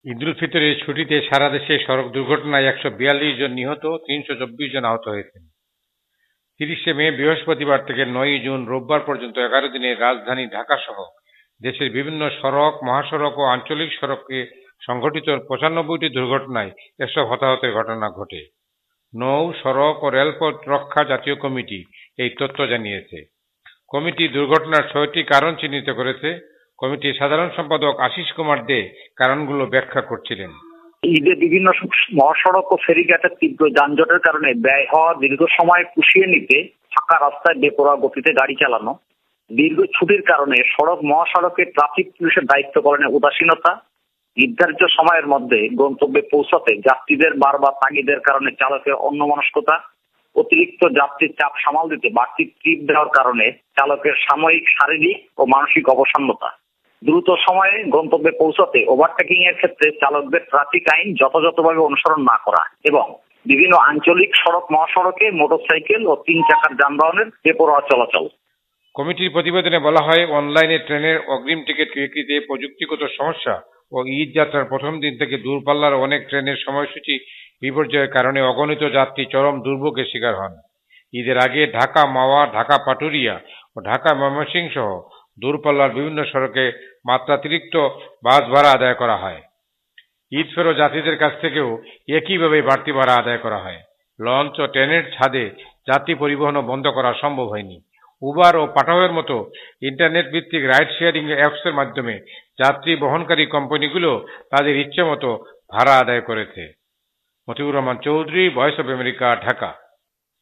ঈদ উল ফিতরের ছুটিতে সারা দেশে সড়ক দুর্ঘটনায় ১৪২ জন নিহত, ৩২৪ জন আহত হয়েছেন। ৩০শে মে বৃহস্পতিবার থেকে ৯ জুন রোববার পর্যন্ত ১১ দিনে রাজধানী ঢাকা সহ দেশের বিভিন্ন সড়ক, মহাসড়ক ও আঞ্চলিক সড়কে সংঘটিত ৯৫টি দুর্ঘটনায় এসব হতাহতের ঘটনা ঘটে। নৌ, সড়ক ও রেলপথ রক্ষা জাতীয় কমিটি এই তথ্য জানিয়েছে। কমিটি দুর্ঘটনার ৬টি কারণ চিহ্নিত করেছে। কমিটির সাধারণ সম্পাদক আশিস কুমার দে কারণগুলো ব্যাখ্যা করছিলেন। ঈদে বিভিন্ন মহাসড়ক ও ফেরিঘাটের তীব্র যানজটের কারণে ব্যয় হওয়া দীর্ঘ সময় পুষিয়ে নিতে ফাঁকা রাস্তায় বেপরোয়া গতিতে গাড়ি চালানো, দীর্ঘ ছুটির কারণে সড়ক মহাসড়কে ট্রাফিক পুলিশের দায়িত্ব পালনে উদাসীনতা, নির্ধারিত সময়ের মধ্যে গন্তব্যে পৌঁছাতে যাত্রীদের বারবার তাগিদের কারণে চালকের অন্যমনস্কতা, অতিরিক্ত যাত্রীর চাপ সামাল দিতে বাড়তি ট্রিপ দেওয়ার কারণে চালকের সাময়িক শারীরিক ও মানসিক অবসন্নতা, দ্রুত সময়ে গন্তব্যে পৌঁছাতে ওভারটেকিং এর ক্ষেত্রে চালকদের ট্রাফিক আইন যথাযথভাবে অনুসরণ না করা এবং বিভিন্ন আঞ্চলিক সড়ক মহাসড়কে মোটরসাইকেল ও ৩ চাকার যানবাহনের বেপরোয়া চলাচল। কমিটির প্রতিবেদনে বলা হয়, অনলাইনে ট্রেনের অগ্রিম টিকিট বিক্রিতে প্রযুক্তিগত সমস্যা ও ঈদ যাত্রার প্রথম দিন থেকে দূরপাল্লার অনেক ট্রেনের সময়সূচি বিপর্যয়ের কারণে অগণিত যাত্রী চরম দুর্ভোগের শিকার হন। ঈদের আগে ঢাকা মাওয়া, ঢাকা পাটুরিয়া ও ঢাকা ময়মনসিংহ সহ দূরপাল্লার বিভিন্ন সড়কে মাত্রাতিরিক্ত বাস ভাড়া আদায় করা হয়। ঈদ ফেরত যাত্রীদের কাছ থেকেও একইভাবে বাড়তি ভাড়া আদায় করা হয়। লঞ্চ ও ট্রেনের ছাদে যাত্রী পরিবহনও বন্ধ করা সম্ভব হয়নি। উবার ও পাঠাওয়ের মতো ইন্টারনেট ভিত্তিক রাইড শেয়ারিং অ্যাপসের মাধ্যমে যাত্রী বহনকারী কোম্পানিগুলো তাদের ইচ্ছে মতো ভাড়া আদায় করেছে। Motiur Rahman Chowdhury, Voice of America, Dhaka.